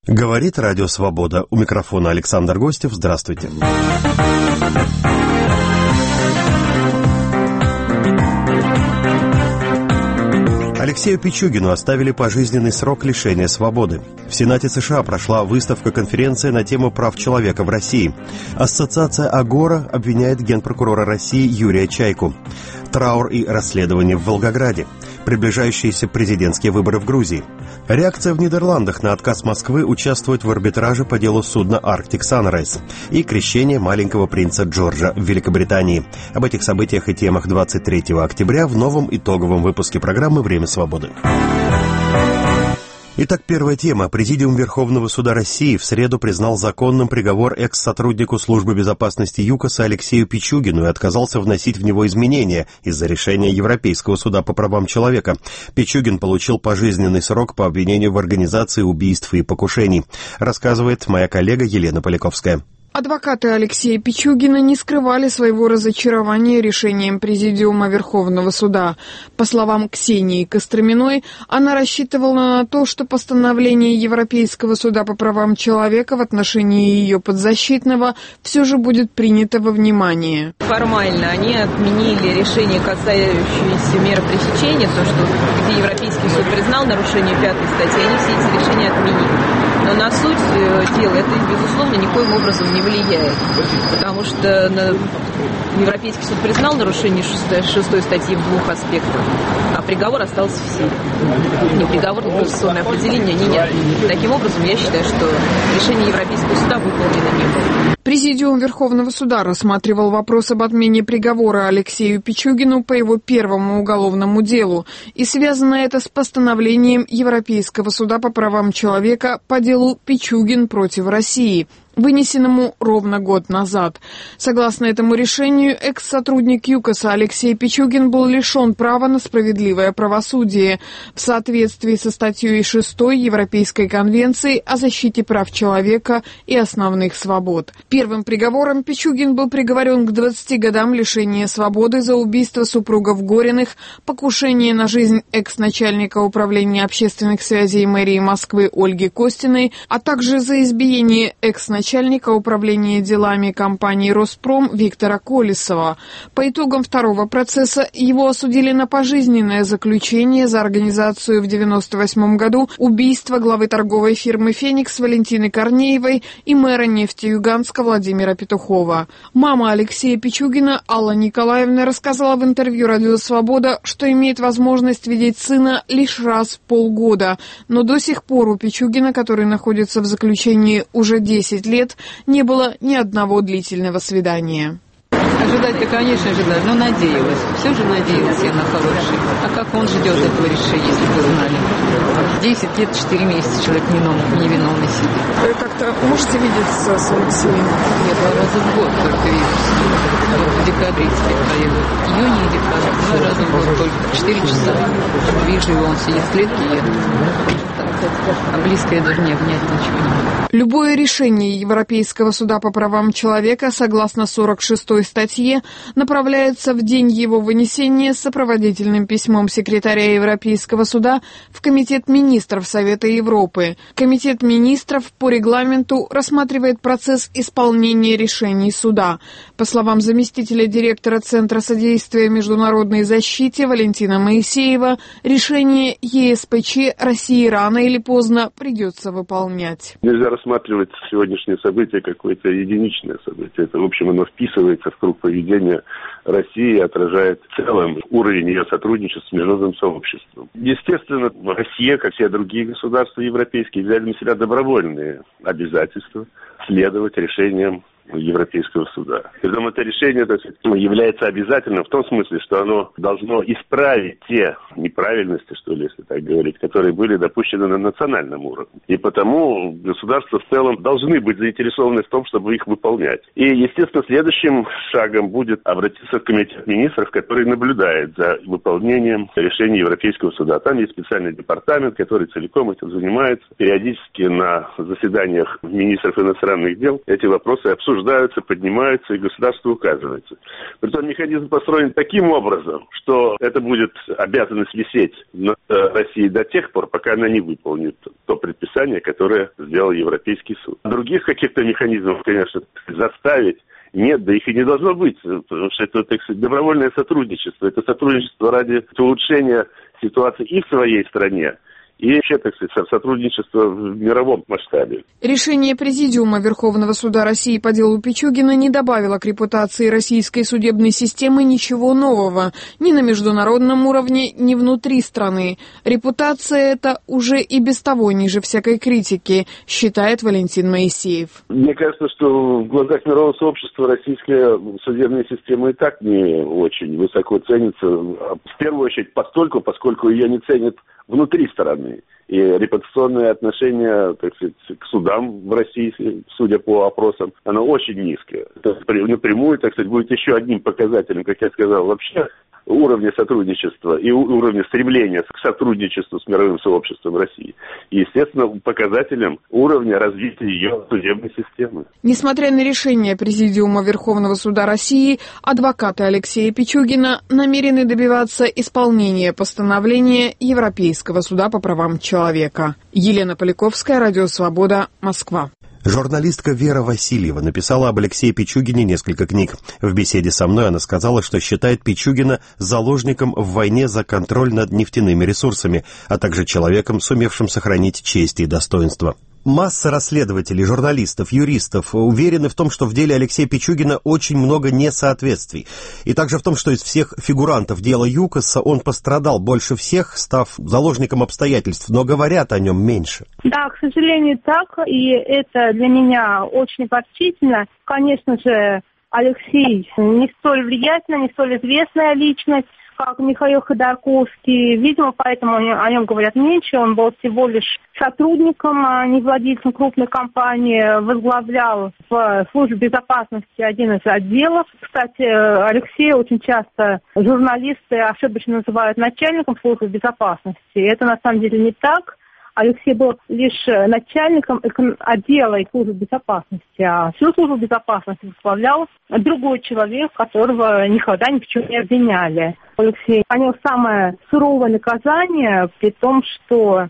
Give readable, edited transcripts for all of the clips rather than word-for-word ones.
Говорит Радио Свобода. У микрофона Александр Гостев. Здравствуйте. Алексею Пичугину оставили пожизненный срок лишения свободы. В Сенате США прошла выставка-конференция на тему прав человека в России. Ассоциация «Агора» обвиняет генпрокурора России Юрия Чайку. Траур и расследование в Волгограде. Приближающиеся президентские выборы в Грузии. Реакция в Нидерландах на отказ Москвы участвовать в арбитраже по делу судна «Арктик Санрайз» и крещение маленького принца Джорджа в Великобритании. Об этих событиях и темах 23 октября в новом итоговом выпуске программы «Время свободы». Итак, первая тема. Президиум Верховного суда России в среду признал законным приговор экс-сотруднику Службы безопасности ЮКОСа Алексею Пичугину и отказался вносить в него изменения из-за решения Европейского суда по правам человека. Пичугин получил пожизненный срок по обвинению в организации убийств и покушений, рассказывает моя коллега Елена Поляковская. Адвокаты Алексея Пичугина не скрывали своего разочарования решением Президиума Верховного суда. По словам Ксении Костроминой, она рассчитывала на то, что постановление Европейского суда по правам человека в отношении ее подзащитного все же будет принято во внимание. Формально они отменили решение, касающееся меры пресечения, то, что где Европейский суд признал нарушение 5-й статьи, они все эти решения отменили. Но на суть дела это, безусловно, никоим образом не влияет, потому что Европейский суд признал нарушение 6 статьи в двух аспектах, а приговор остался в силе. Не приговор, но конституционное определение они не отменили. Таким образом, я считаю, что решение Европейского суда выполнено не было. Президиум Верховного суда рассматривал вопрос об отмене приговора Алексею Пичугину по его первому уголовному делу, и связано это с постановлением Европейского суда по правам человека по делу Пичугин против России, вынесенному ровно год назад. Согласно этому решению, экс-сотрудник ЮКОСа Алексей Пичугин был лишен права на справедливое правосудие в соответствии со статьей 6 Европейской конвенции о защите прав человека и основных свобод. Первым приговором Пичугин был приговорен к 20 годам лишения свободы за убийство супругов Гориных, покушение на жизнь экс-начальника управления общественных связей мэрии Москвы Ольги Костиной, а также за избиение экс-начальника управления делами компании «Роспром» Виктора Колесова. По итогам второго процесса его осудили на пожизненное заключение за организацию в 1998 году убийства главы торговой фирмы «Феникс» Валентины Корнеевой и мэра Нефтеюганска Владимира Петухова. Мама Алексея Пичугина Алла Николаевна рассказала в интервью «Радио Свобода», что имеет возможность видеть сына лишь раз в полгода, но до сих пор у Пичугина, который находится в заключении уже 10 лет, не было ни одного длительного свидания. Ожидать-то, конечно, ожидать, но надеялась. Все же надеялась я на хорошее. А как он ждет этого решения, если бы знали? 10 лет, 4 месяца человек невиновный сидит. Вы как-то можете видеться с Алексеем? Я 2 раза в год только вижусь. Вот в декабре теперь поеду. В июне и декабре. 2 раза в год только. 4 часа. Вижу его, он сидит в клетке, я а близко я даже не обнять ничего не могу. Любое решение Европейского суда по правам человека, согласно 46-й статье, направляется в день его вынесения с сопроводительным письмом секретаря Европейского суда в Комитет министров Совета Европы. Комитет министров по регламенту рассматривает процесс исполнения решений суда. По словам заместителя директора Центра содействия международной защите Валентина Моисеева, решение ЕСПЧ России рано или поздно придется выполнять. Нельзя рассматривать сегодняшнее событие как какое-то единичное событие. Это, в общем, оно вписывается в круг поведения России и отражает в целом уровень ее сотрудничества с международным сообществом. Естественно, Россия, как все другие государства европейские, взяли на себя добровольные обязательства следовать решениям Европейского суда. Притом это решение является обязательным в том смысле, что оно должно исправить те неправильности, что ли, если так говорить, которые были допущены на национальном уровне. И потому государства в целом должны быть заинтересованы в том, чтобы их выполнять. И, естественно, следующим шагом будет обратиться в Комитет министров, который наблюдает за выполнением решений Европейского суда. Там есть специальный департамент, который целиком этим занимается. Периодически на заседаниях министров иностранных дел эти вопросы обсуждаются. обсуждаются, поднимаются, и государству указывается. Притом механизм построен таким образом, что это будет обязанность висеть над Россией до тех пор, пока она не выполнит то предписание, которое сделал Европейский суд. Других каких-то механизмов, конечно, заставить нет, да их и не должно быть, потому что это, так сказать, добровольное сотрудничество. Это сотрудничество ради улучшения ситуации и в своей стране, и вообще, так сказать, сотрудничество в мировом масштабе. Решение Президиума Верховного суда России по делу Пичугина не добавило к репутации российской судебной системы ничего нового ни на международном уровне, ни внутри страны. Репутация эта уже и без того ниже всякой критики, считает Валентин Моисеев. Мне кажется, что в глазах мирового сообщества российская судебная система и так не очень высоко ценится. В первую очередь постольку, поскольку ее не ценят внутри страны. И репутационное отношение, так сказать, к судам в России, судя по опросам, оно очень низкое. Это напрямую, так сказать, будет еще одним показателем, как я сказал, вообще уровня сотрудничества и уровня стремления к сотрудничеству с мировым сообществом России. И, естественно, показателем уровня развития ее судебной системы. Несмотря на решение Президиума Верховного суда России, адвокаты Алексея Пичугина намерены добиваться исполнения постановления Европейского суда по правам человека. Елена Поляковская, Радио Свобода, Москва. Журналистка Вера Васильева написала об Алексее Пичугине несколько книг. В беседе со мной она сказала, что считает Пичугина заложником в войне за контроль над нефтяными ресурсами, а также человеком, сумевшим сохранить честь и достоинство. Масса расследователей, журналистов, юристов уверены в том, что в деле Алексея Пичугина очень много несоответствий. И также в том, что из всех фигурантов дела ЮКОСа он пострадал больше всех, став заложником обстоятельств, но говорят о нем меньше. Да, к сожалению, так, и это для меня очень поразительно. Конечно же, Алексей не столь влиятельная, не столь известная личность, как Михаил Ходорковский. Видимо, поэтому о нем говорят меньше. Он был всего лишь сотрудником, а не владельцем крупной компании. Возглавлял в службе безопасности один из отделов. Кстати, Алексея очень часто журналисты ошибочно называют начальником службы безопасности. Это на самом деле не так. Алексей был лишь начальником отдела и службы безопасности, а всю службу безопасности возглавлял другой человек, которого никогда ни в чем не обвиняли. Алексей понес самое суровое наказание, при том, что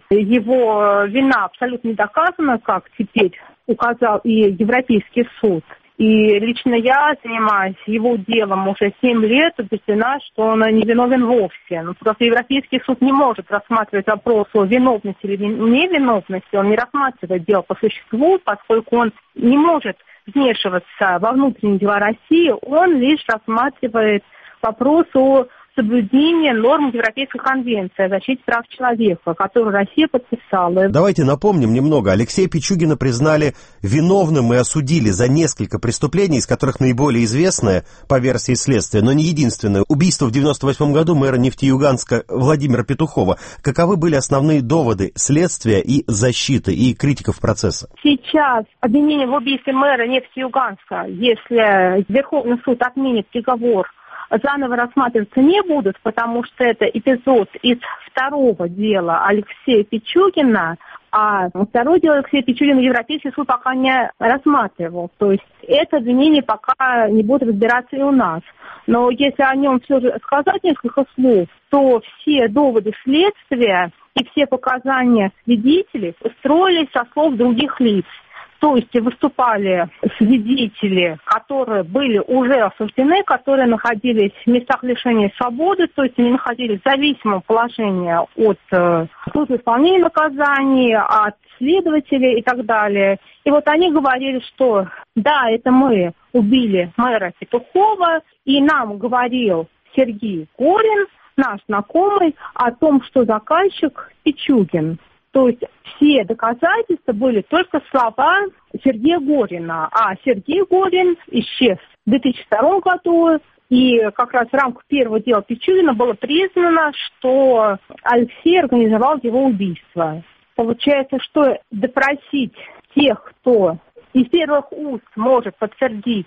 его вина абсолютно не доказана, как теперь указал и Европейский суд. И лично я занимаюсь его делом уже 7 лет, убеждена, что он не виновен вовсе. Но просто Европейский суд не может рассматривать вопрос о виновности или невиновности. Он не рассматривает дело по существу, поскольку он не может вмешиваться во внутренние дела России. Он лишь рассматривает вопрос о соблюдение норм Европейской конвенции о защите прав человека, которую Россия подписала. Давайте напомним немного. Алексея Пичугина признали виновным и осудили за несколько преступлений, из которых наиболее известное, по версии следствия, но не единственное, убийство в 1998 году мэра Нефтеюганска Владимира Петухова. Каковы были основные доводы следствия и защиты, и критиков процесса? Сейчас обвинение в убийстве мэра Нефтеюганска, если Верховный суд отменит приговор, заново рассматриваться не будут, потому что это эпизод из второго дела Алексея Пичугина, а второе дело Алексея Пичугина Европейский суд пока не рассматривал. То есть это обвинение пока не будет разбираться и у нас. Но если о нем все же сказать несколько слов, то все доводы следствия и все показания свидетелей строились со слов других лиц. То есть выступали свидетели, которые были уже осуждены, которые находились в местах лишения свободы, то есть они находились в зависимом положении от службы исполнения наказаний, от следователей и так далее. И вот они говорили, что да, это мы убили мэра Петухова, и нам говорил Сергей Горин, наш знакомый, о том, что заказчик Пичугин. То есть все доказательства были только слова Сергея Горина. А Сергей Горин исчез в 2002 году. И как раз в рамках первого дела Пичугина было признано, что Алексей организовал его убийство. Получается, что допросить тех, кто из первых уст может подтвердить,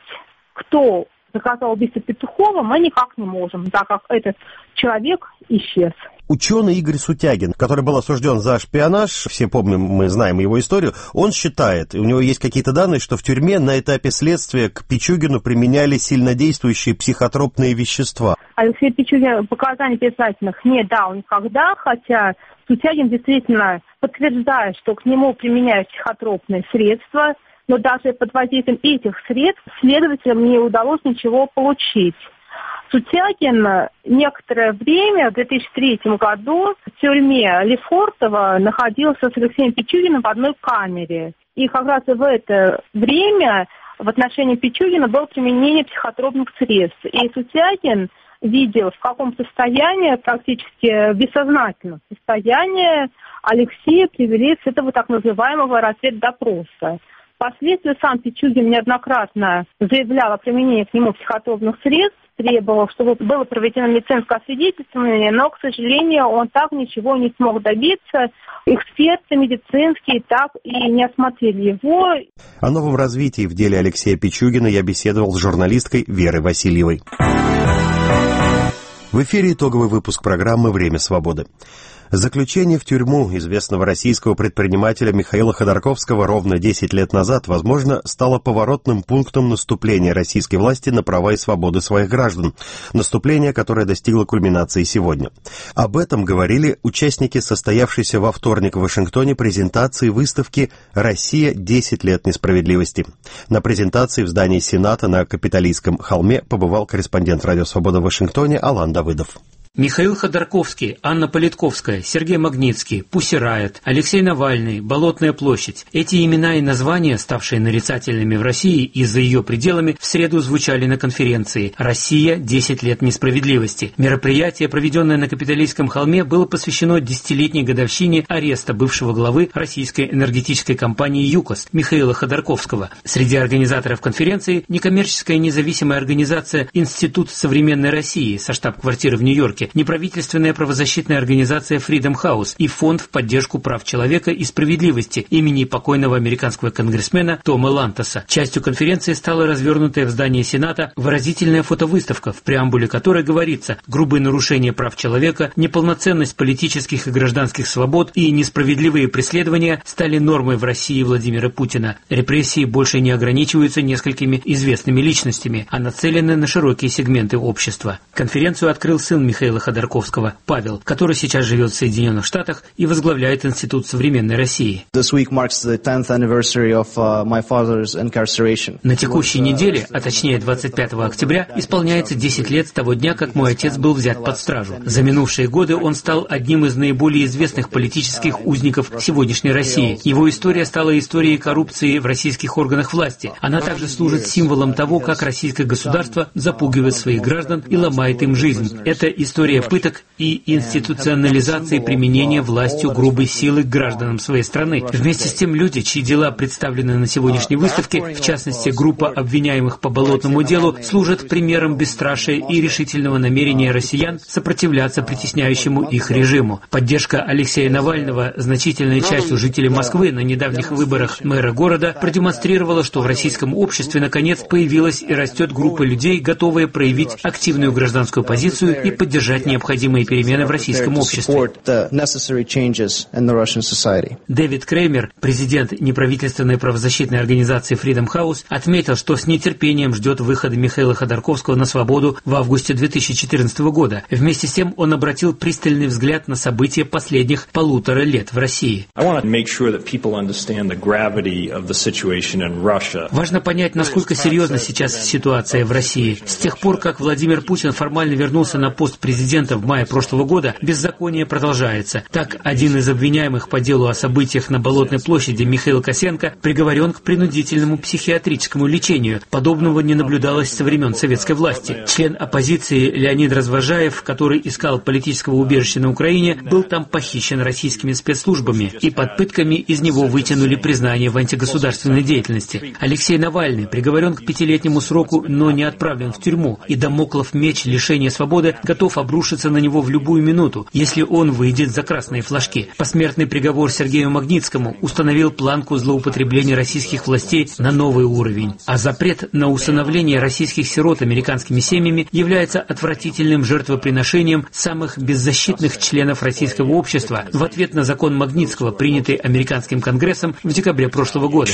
кто заказал убийство Петухова, мы никак не можем, так как этот человек исчез. Ученый Игорь Сутягин, который был осужден за шпионаж, все помним, мы знаем его историю, он считает, и у него есть какие-то данные, что в тюрьме на этапе следствия к Пичугину применяли сильнодействующие психотропные вещества. Алексей Пичугин показаний отрицательных не дал никогда, хотя Сутягин действительно подтверждает, что к нему применяют психотропные средства, но даже под воздействием этих средств следователям не удалось ничего получить. Сутягин некоторое время, в 2003 году, в тюрьме Лефортово находился с Алексеем Пичугиным в одной камере. И как раз в это время в отношении Пичугина было применение психотропных средств. И Сутягин видел, в каком состоянии, практически бессознательном состоянии, Алексея привели с этого так называемого разведдопроса. Впоследствии сам Пичугин неоднократно заявлял о применении к нему психотропных средств, требовал, чтобы было проведено медицинское освидетельствование, но, к сожалению, он так ничего не смог добиться. Эксперты медицинские так и не осмотрели его. О новом развитии в деле Алексея Пичугина я беседовал с журналисткой Верой Васильевой. В эфире итоговый выпуск программы «Время свободы». Заключение в тюрьму известного российского предпринимателя Михаила Ходорковского ровно 10 лет назад, возможно, стало поворотным пунктом наступления российской власти на права и свободы своих граждан. Наступление, которое достигло кульминации сегодня. Об этом говорили участники состоявшейся во вторник в Вашингтоне презентации выставки «Россия. 10 лет несправедливости». На презентации в здании Сената на Капитолийском холме побывал корреспондент «Радио Свобода» в Вашингтоне Алан Давыдов. Михаил Ходорковский, Анна Политковская, Сергей Магнитский, Пусси Райот, Алексей Навальный, Болотная площадь. Эти имена и названия, ставшие нарицательными в России и за ее пределами, в среду звучали на конференции «Россия. 10 лет несправедливости». Мероприятие, проведенное на Капитолийском холме, было посвящено 10-летней годовщине ареста бывшего главы российской энергетической компании «ЮКОС» Михаила Ходорковского. Среди организаторов конференции некоммерческая независимая организация «Институт современной России» со штаб-квартирой в Нью-Йорке, неправительственная правозащитная организация Freedom House и фонд в поддержку прав человека и справедливости имени покойного американского конгрессмена Тома Лантоса. Частью конференции стала развернутая в здании Сената выразительная фотовыставка, в преамбуле которой говорится: грубые нарушения прав человека, неполноценность политических и гражданских свобод и несправедливые преследования стали нормой в России Владимира Путина. Репрессии больше не ограничиваются несколькими известными личностями, а нацелены на широкие сегменты общества. Конференцию открыл сын Михаила Ходорковского, Павел, который сейчас живет в Соединенных Штатах и возглавляет Институт современной России. На текущей неделе, а точнее 25 октября, исполняется 10 лет с того дня, как мой отец был взят под стражу. За минувшие годы он стал одним из наиболее известных политических узников сегодняшней России. Его история стала историей коррупции в российских органах власти. Она также служит символом того, как российское государство запугивает своих граждан и ломает им жизнь. Это история пыток и институционализации применения властью грубой силы к гражданам своей страны. Вместе с тем, люди, чьи дела представлены на сегодняшней выставке, в частности, группа обвиняемых по Болотному делу, служат примером бесстрашия и решительного намерения россиян сопротивляться притесняющему их режиму. Поддержка Алексея Навального значительной частью жителей Москвы на недавних выборах мэра города продемонстрировала, что в российском обществе наконец появилась и растет группа людей, готовые проявить активную гражданскую позицию и поддержать необходимые перемены в российском обществе. Дэвид Креймер, президент неправительственной правозащитной организации Freedom House, отметил, что с нетерпением ждет выхода Михаила Ходорковского на свободу в августе 2014 года. Вместе с тем он обратил пристальный взгляд на события последних 1,5 лет в России. Важно понять, насколько серьезна сейчас ситуация в России. С тех пор, как Владимир Путин формально вернулся на пост президента в мае прошлого года, беззаконие продолжается. Так, один из обвиняемых по делу о событиях на Болотной площади, Михаил Косенко, приговорен к принудительному психиатрическому лечению. Подобного не наблюдалось со времен советской власти. Член оппозиции Леонид Развожаев, который искал политического убежища на Украине, был там похищен российскими спецслужбами, и под пытками из него вытянули признание в антигосударственной деятельности. Алексей Навальный приговорен к 5-летнему сроку, но не отправлен в тюрьму, и дамоклов меч лишения свободы готов обрушиться на него в любую минуту, если он выйдет за красные флажки. Посмертный приговор Сергею Магнитскому установил планку злоупотребления российских властей на новый уровень. А запрет на усыновление российских сирот американскими семьями является отвратительным жертвоприношением самых беззащитных членов российского общества в ответ на закон Магнитского, принятый американским Конгрессом в декабре прошлого года.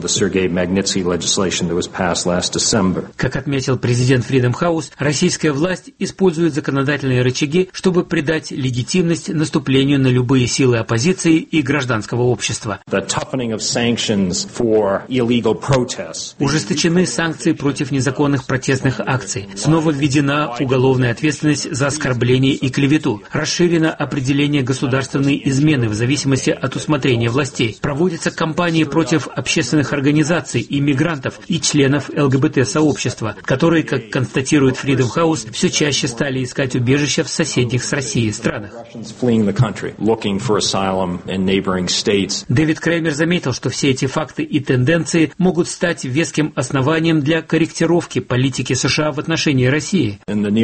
Как отметил президент Freedom House, российская власть использует законодательные рычаги, чтобы придать легитимность наступлению на любые силы оппозиции и гражданского общества. Ужесточены санкции против незаконных протестных акций. Снова введена уголовная ответственность за оскорбление и клевету. Расширено определение государственной измены в зависимости от усмотрения властей. Проводятся кампании против общественных организаций, иммигрантов и членов ЛГБТ-сообщества, которые, как констатирует Freedom House, все чаще стали искать убежище в соседних с Россией странах. Дэвид Креймер заметил, что все эти факты и тенденции могут стать веским основанием для корректировки политики США в отношении России.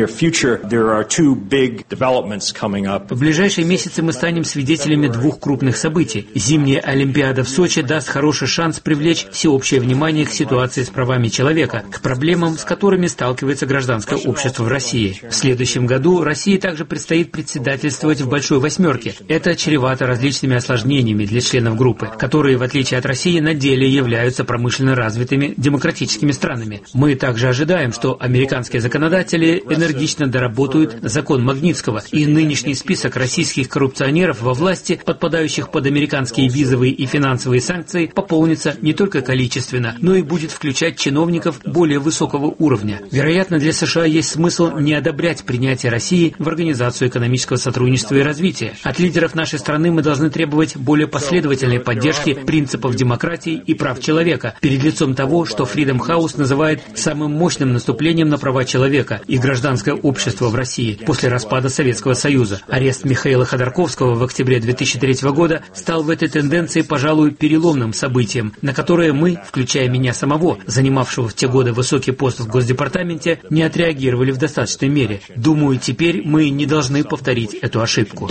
В ближайшие месяцы мы станем свидетелями двух крупных событий. Зимняя Олимпиада в Сочи даст хороший шанс привлечь всеобщее внимание к ситуации с правами человека, к проблемам, с которыми сталкивается гражданское общество в России. В следующем году России также предстоит председательствовать в Большой Восьмерке. Это чревато различными осложнениями для членов группы, которые, в отличие от России, на деле являются промышленно развитыми демократическими странами. Мы также ожидаем, что американские законодатели энергично доработают закон Магнитского, и нынешний список российских коррупционеров во власти, подпадающих под американские визовые и финансовые санкции, пополнится не только количественно, но и будет включать чиновников более высокого уровня. Вероятно, для США есть смысл не одобрять принятие России в Организацию экономического сотрудничества и развития. От лидеров нашей страны мы должны требовать более последовательной поддержки принципов демократии и прав человека перед лицом того, что Freedom House называет самым мощным наступлением на права человека и гражданское общество в России после распада Советского Союза. Арест Михаила Ходорковского в октябре 2003 года стал в этой тенденции, пожалуй, переломным событием, на которое мы, включая меня самого, занимавшего в те годы высокий пост в Госдепартаменте, не отреагировали в достаточной мере. Думаю, теперь мы не должны повторить эту ошибку.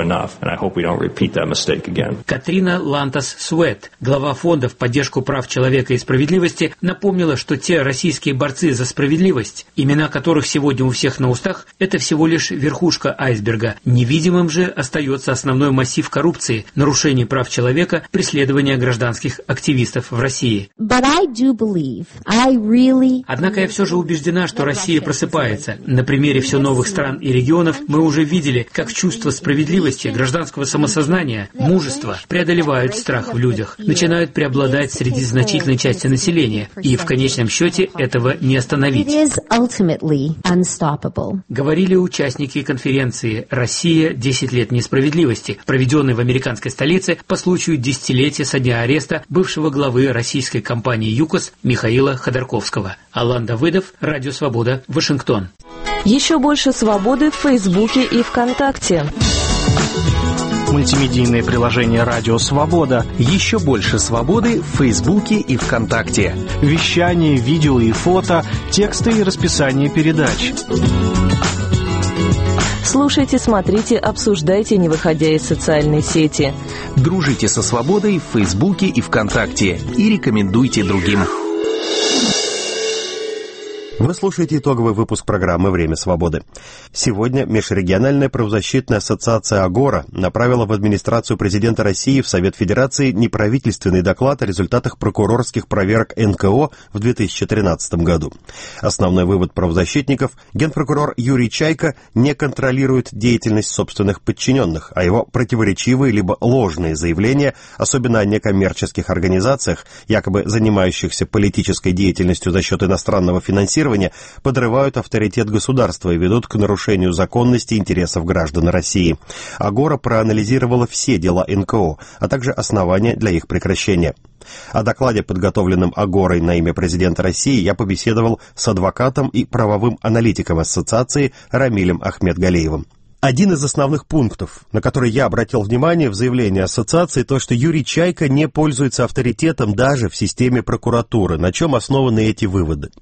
Катрина Лантас-Суэт, глава фонда в поддержку прав человека и справедливости, напомнила, что те российские борцы за справедливость, имена которых сегодня у всех на устах, это всего лишь верхушка айсберга. Невидимым же остается основной массив коррупции, нарушений прав человека, преследования гражданских активистов в России. Однако я все же убеждена, что Россия просыпается. На примере все новых стран и регионов мы уже видели, как чувство справедливости, гражданского самосознания, мужества преодолевают страх в людях, начинают преобладать среди значительной части населения, и в конечном счете этого не остановить. Говорили участники конференции «Россия. 10 лет несправедливости», проведенной в американской столице по случаю десятилетия со дня ареста бывшего главы российской компании «ЮКОС» Михаила Ходорковского. Алан Давыдов, Радио Свобода, Вашингтон. Еще больше свободы в Фейсбуке и ВКонтакте. Мультимедийное приложение «Радио Свобода». Еще больше свободы в Фейсбуке и ВКонтакте. Вещание, видео и фото, тексты и расписание передач. Слушайте, смотрите, обсуждайте, не выходя из социальной сети. Дружите со свободой в Фейсбуке и ВКонтакте. И рекомендуйте другим. Вы слушаете итоговый выпуск программы «Время свободы». Сегодня Межрегиональная правозащитная ассоциация «Агора» направила в администрацию президента России в Совет Федерации неправительственный доклад о результатах прокурорских проверок НКО в 2013 году. Основной вывод правозащитников – генпрокурор Юрий Чайка не контролирует деятельность собственных подчиненных, а его противоречивые либо ложные заявления, особенно о некоммерческих организациях, якобы занимающихся политической деятельностью за счет иностранного финансирования, подрывают авторитет государства и ведут к нарушению законности интересов граждан России. Агора проанализировала все дела НКО, а также основания для их прекращения. О докладе, подготовленном Агорой на имя президента России, я побеседовал с адвокатом и правовым аналитиком ассоциации Рамилем Ахмедгалеевым. Один из основных пунктов, на который я обратил внимание в заявлении ассоциации, то, что Юрий Чайка не пользуется авторитетом даже в системе прокуратуры. На чем основаны эти выводы?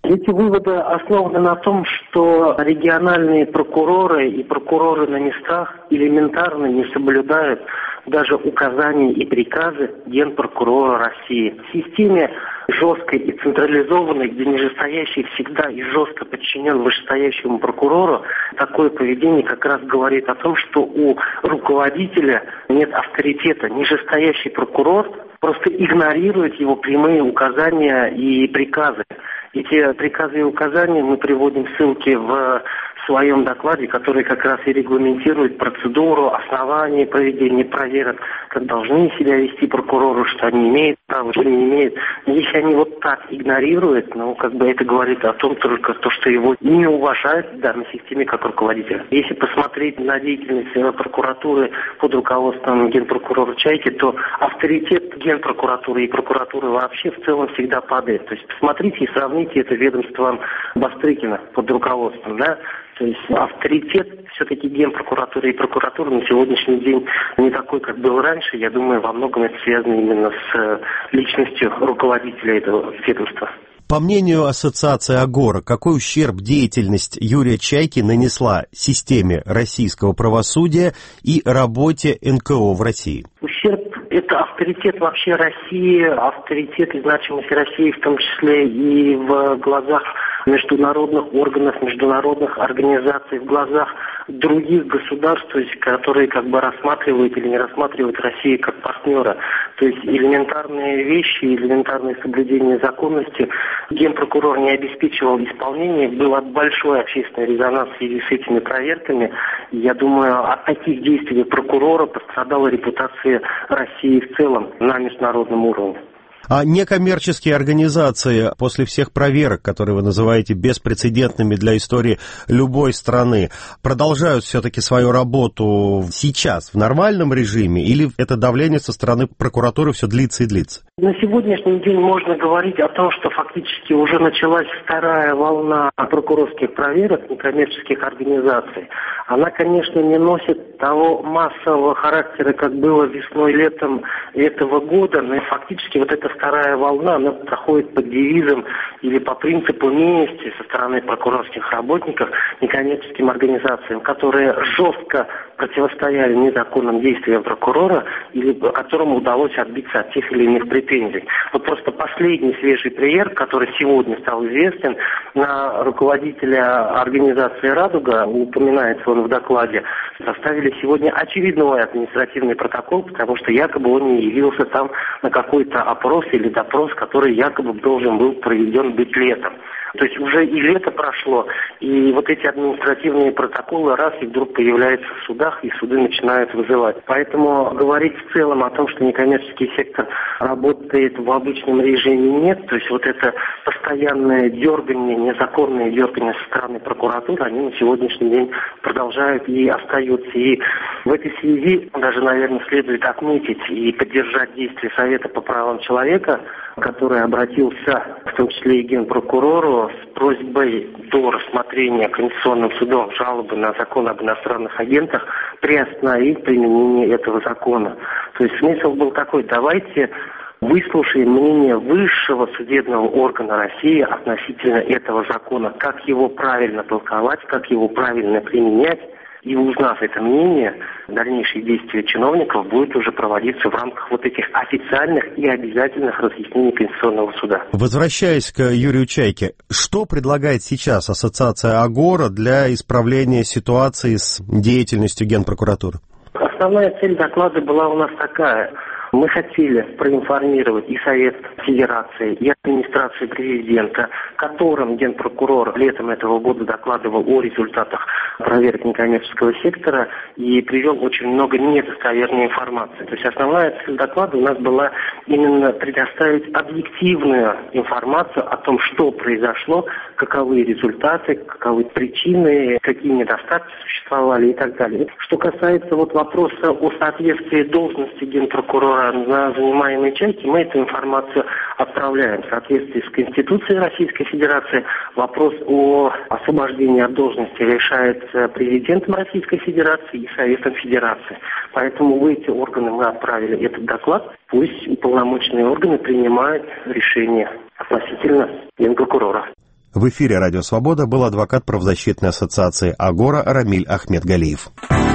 Эти выводы основаны на том, что региональные прокуроры и прокуроры на местах элементарно не соблюдают даже указания и приказы Генпрокурора России. В системе жесткой и централизованной, где нижестоящий всегда и жестко подчинен вышестоящему прокурору, такое поведение как раз говорит о том, что у руководителя нет авторитета. Нижестоящий прокурор просто игнорирует его прямые указания и приказы. Эти приказы и указания мы приводим ссылки в своем докладе, который как раз и регламентирует процедуру, основания проведения проверок, как должны себя вести прокуроры, что они имеют право, что не имеют. Но если они вот так игнорируют, это говорит о том только, что его не уважают в данной системе как руководителя. Если посмотреть на деятельность прокуратуры под руководством генпрокурора Чайки, то авторитет генпрокуратуры и прокуратуры вообще в целом всегда падает. То есть посмотрите и сравните это ведомством Бастрыкина под руководством, да. То есть авторитет все-таки Генпрокуратуры и прокуратуры на сегодняшний день не такой, как был раньше. Я думаю, во многом это связано именно с личностью руководителя этого ведомства. По мнению Ассоциации Агора, какой ущерб деятельность Юрия Чайки нанесла системе российского правосудия и работе НКО в России? Ущерб – это авторитет вообще России, авторитет и значимость России, в том числе и в глазах международных органов, международных организаций, в глазах других государств, то есть, которые рассматривают или не рассматривают Россию как партнера. То есть элементарные вещи, элементарное соблюдение законности Генпрокурор не обеспечивал исполнение, был большой общественный резонанс в связи с этими проверками. Я думаю, от таких действий прокурора пострадала репутация России в целом на международном уровне. А некоммерческие организации после всех проверок, которые вы называете беспрецедентными для истории любой страны, продолжают все-таки свою работу сейчас в нормальном режиме, или это давление со стороны прокуратуры все длится и длится? На сегодняшний день можно говорить о том, что фактически уже началась вторая волна прокурорских проверок некоммерческих организаций. Она, конечно, не носит того массового характера, как было весной-летом этого года, но фактически вот эта вторая волна, она проходит под девизом или по принципу мести со стороны прокурорских работников некоммерческим организациям, которые жестко противостояли незаконным действиям прокурора или которому удалось отбиться от тех или иных претензий. Вот просто последний свежий пример, который сегодня стал известен, на руководителя организации «Радуга», упоминается он в докладе, составили сегодня очередной административный протокол, потому что якобы он не явился там на какой-то опрос или допрос, который якобы должен был проведен быть летом. То есть уже и лето прошло, и вот эти административные протоколы раз и вдруг появляются в судах, и суды начинают вызывать. Поэтому говорить в целом о том, что некоммерческий сектор работает в обычном режиме, нет. То есть вот это постоянное дергание, незаконное дергание со стороны прокуратуры, они на сегодняшний день продолжают и остаются. И в этой связи даже, наверное, следует отметить и поддержать действия Совета по правам человека, который обратился, в том числе и Генпрокурору, с просьбой до рассмотрения Конституционным судом жалобы на закон об иностранных агентах приостановить применение этого закона. То есть смысл был такой: давайте выслушаем мнение высшего судебного органа России относительно этого закона, как его правильно толковать, как его правильно применять. И узнав это мнение, дальнейшие действия чиновников будут уже проводиться в рамках вот этих официальных и обязательных разъяснений Конституционного суда. Возвращаясь к Юрию Чайке, что предлагает сейчас Ассоциация Агора для исправления ситуации с деятельностью Генпрокуратуры? Основная цель доклада была у нас такая. Мы хотели проинформировать и Совет Федерации, и администрацию президента, которым Генпрокурор летом этого года докладывал о результатах проверок некоммерческого сектора и привел очень много недостоверной информации. То есть основная цель доклада у нас была именно предоставить объективную информацию о том, что произошло, каковы результаты, каковы причины, какие недостатки существовали и так далее. Что касается вопроса о соответствии должности Генпрокурора на занимаемой части, мы эту информацию отправляем в соответствии с Конституцией Российской Федерации. Вопрос о освобождении от должности решается президентом Российской Федерации и Советом Федерации. Поэтому в эти органы мы отправили этот доклад. Пусть уполномоченные органы принимают решение относительно Генпрокурора. В эфире «Радио Свобода» был адвокат правозащитной ассоциации «Агора» Рамиль Ахмедгалиев.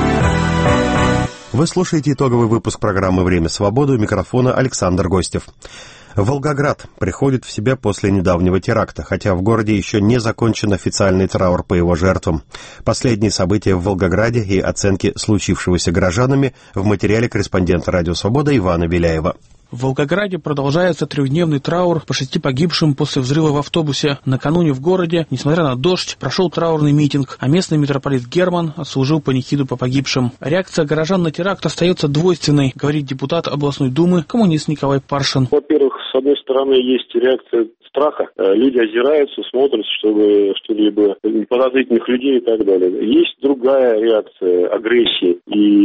Вы слушаете итоговый выпуск программы «Время свободы», у микрофона Александр Гостев. Волгоград приходит в себя после недавнего теракта, хотя в городе еще не закончен официальный траур по его жертвам. Последние события в Волгограде и оценки случившегося горожанами в материале корреспондента «Радио Свобода» Ивана Беляева. В Волгограде продолжается трехдневный траур по 6 погибшим после взрыва в автобусе. Накануне в городе, несмотря на дождь, прошел траурный митинг, а местный митрополит Герман отслужил панихиду по погибшим. Реакция горожан на теракт остается двойственной, говорит депутат областной думы, коммунист Николай Паршин. Во-первых, с одной стороны, есть реакция страха. Люди озираются, смотрят, чтобы что-либо подозрительных людей и так далее. Есть другая реакция агрессии.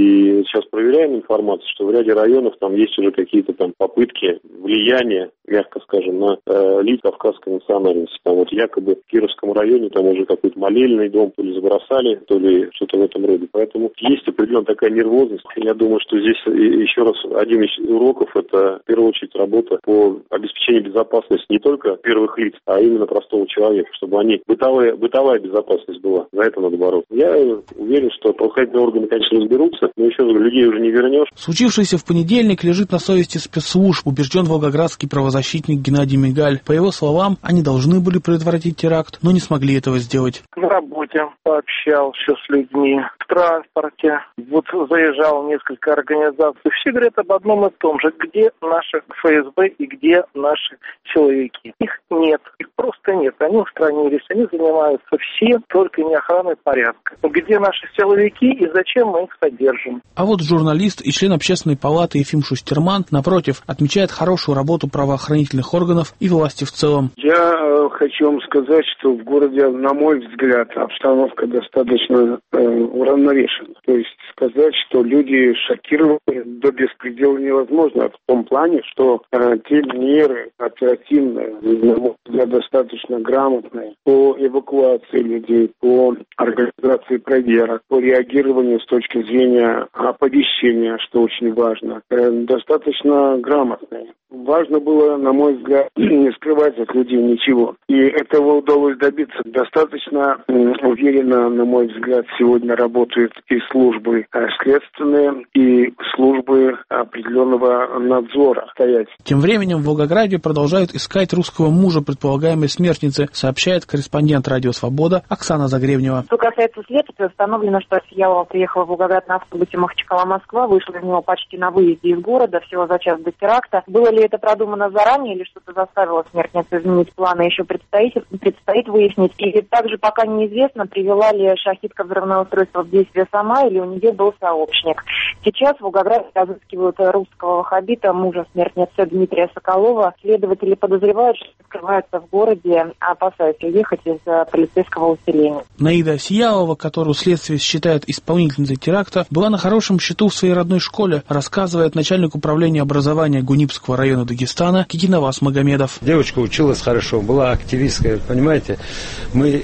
И сейчас проверяем информацию, что в ряде районов там есть уже какие-то там попытки влияния, мягко скажем, на лиц кавказской национальности. Там вот якобы в Кировском районе там уже какой-то молельный дом то ли забросали, то ли что-то в этом роде. Поэтому есть определенная такая нервозность. Я думаю, что здесь еще раз один из уроков — это в первую очередь работа по обеспечению безопасности не только первых лиц, а именно простого человека, чтобы они бытовая безопасность была. За это надо бороться. Я уверен, что правоохранительные органы, конечно, разберутся, но еще раз говорю, людей уже не вернешь. Случившееся в понедельник лежит на совести спецслужб, убежден волгоградский правозащитник Геннадий Мигаль. По его словам, они должны были предотвратить теракт, но не смогли этого сделать. На работе пообщался с людьми, в транспорте. Вот заезжал несколько организаций. Все говорят об одном и том же. Где наши ФСБ и где наши силовики? Их нет. Их просто нет. Они устранились. Они занимаются все, только не охраной порядка. Где наши силовики и зачем мы их содержим? А вот журналист и член общественной палаты Ефим Шустерман, напротив, отмечает хорошую работу правоохранительных органов и власти в целом. Я хочу вам сказать, что в городе, на мой взгляд, обстановка достаточно уравновешена. То есть сказать, что люди шокированы до беспредела невозможно. В том плане, что те меры оперативные, на мой взгляд, достаточно грамотные по эвакуации людей, по организации проверок, по реагированию с точки зрения оповещения, что очень важно, достаточно грамотные. Важно было, на мой взгляд, не скрывать от людей ничего. И этого удалось добиться. Достаточно уверенно, на мой взгляд, сегодня работают и службы следственные, и службы определенного надзора стоять. Тем временем в Волгограде продолжают искать русского мужа предполагаемой смертницы, сообщает корреспондент «Радио Свобода» Оксана Загребнева. Что касается следствия, установлено, что Сиялова приехала в Волгоград на автобусе Махачкала-Москва, вышла из него почти на выезде из города, всего за час до теракта. Было ли это продумано заранее или что-то заставило смертницу изменить планы, еще предстоит выяснить. И также пока неизвестно, привела ли шахидка взрывное устройство в действие сама или у нее был сообщник. Сейчас в Волгограде разыскивают русского ваххабита, мужа смертницы Дмитрия Соколова. Следователи подозревают, что скрывается в городе, опасаясь уехать из полицейского усиления. Наида Сиялова, которую следствие считает исполнительницей теракта, была на хорошем счету в своей родной школе, рассказывает начальник управления образования Гунипского района Дагестана Кикинавас Магомедов. Девочка училась хорошо, была активисткой, понимаете. Мы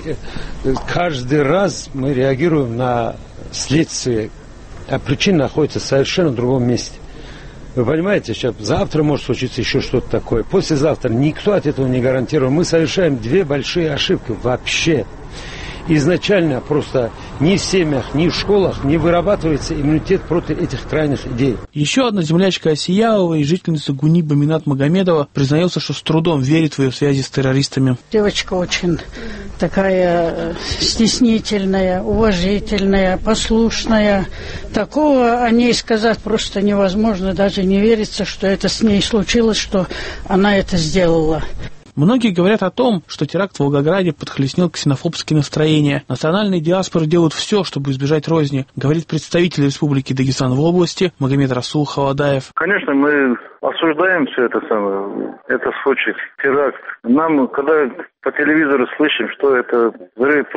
каждый раз реагируем на следствие, а причина находится совершенно в другом месте. Вы понимаете, сейчас завтра может случиться еще что-то такое, послезавтра никто от этого не гарантирует. Мы совершаем две большие ошибки вообще. Изначально просто ни в семьях, ни в школах не вырабатывается иммунитет против этих крайних идей. Еще одна землячка Осиялова и жительница Гуниба Минат Магомедова признается, что с трудом верит в ее связи с террористами. Девочка очень такая стеснительная, уважительная, послушная. Такого о ней сказать просто невозможно. Даже не верится, что это с ней случилось, что она это сделала. Многие говорят о том, что теракт в Волгограде подхлестнил ксенофобские настроения. Национальные диаспоры делают все, чтобы избежать розни, говорит представитель Республики Дагестан в области Магомед Расул Халадаев. Конечно, мы осуждаем все это самое, это случай, теракт. Нам, когда по телевизору слышим, что это взрыв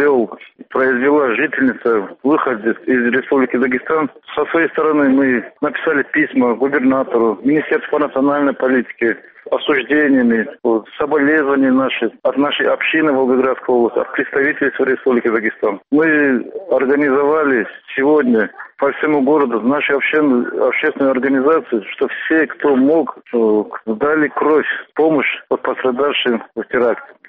произвела жительница выхода из Республики Дагестан, со своей стороны мы написали письма губернатору, Министерству по национальной политике, осуждениями, соболезнования от нашей общины Волгоградской области, от представительства Республики Дагестан. Мы организовали сегодня по всему городу наши общественные организации, что все, кто мог, дали кровь, помощь пострадавшим в теракте.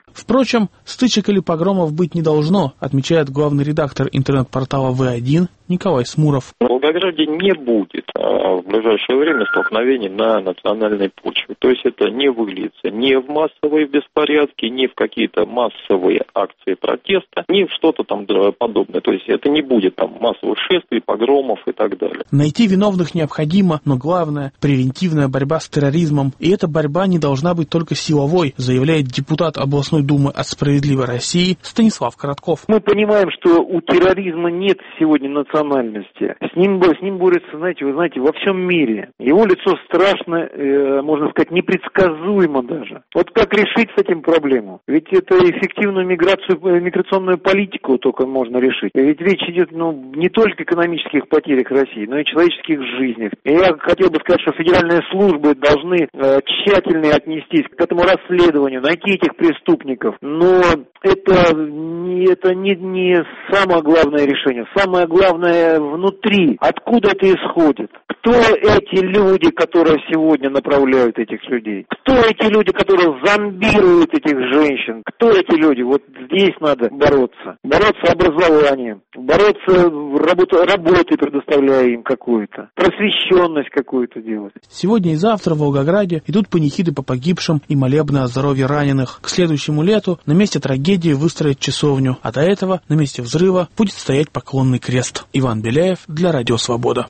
Впрочем, стычек или погромов быть не должно, отмечает главный редактор интернет-портала В1 Николай Смуров. В Волгограде не будет в ближайшее время столкновений на национальной почве. То есть это не выльется ни в массовые беспорядки, ни в какие-то массовые акции протеста, ни в что-то там подобное. То есть это не будет там массовых шествий, погромов и так далее. Найти виновных необходимо, но главное – превентивная борьба с терроризмом. И эта борьба не должна быть только силовой, заявляет депутат областной думы от «Справедливой России» Станислав Коротков. Мы понимаем, что у терроризма нет сегодня национальности. С ним борются, вы знаете, во всем мире. Его лицо страшно, можно сказать, непредсказуемо даже. Вот как решить с этим проблему? Ведь это эффективную миграционную политику только можно решить. Ведь речь идет не только о экономических потерях России, но и человеческих жизнях. И я хотел бы сказать, что федеральные службы должны тщательно отнестись к этому расследованию, найти этих преступников. Но это не самое главное решение. Самое главное внутри. Откуда это исходит? Кто эти люди, которые сегодня направляют этих людей? Кто эти люди, которые зомбируют этих женщин? Кто эти люди? Вот здесь надо бороться. Бороться образованием. Бороться работой, предоставляя им какую-то. Просвещенность какую-то делать. Сегодня и завтра в Волгограде идут панихиды по погибшим и молебны о здоровье раненых. К следующему лету на месте трагедии выстроят часовню, а до этого на месте взрыва будет стоять поклонный крест. Иван Беляев для Радио Свобода.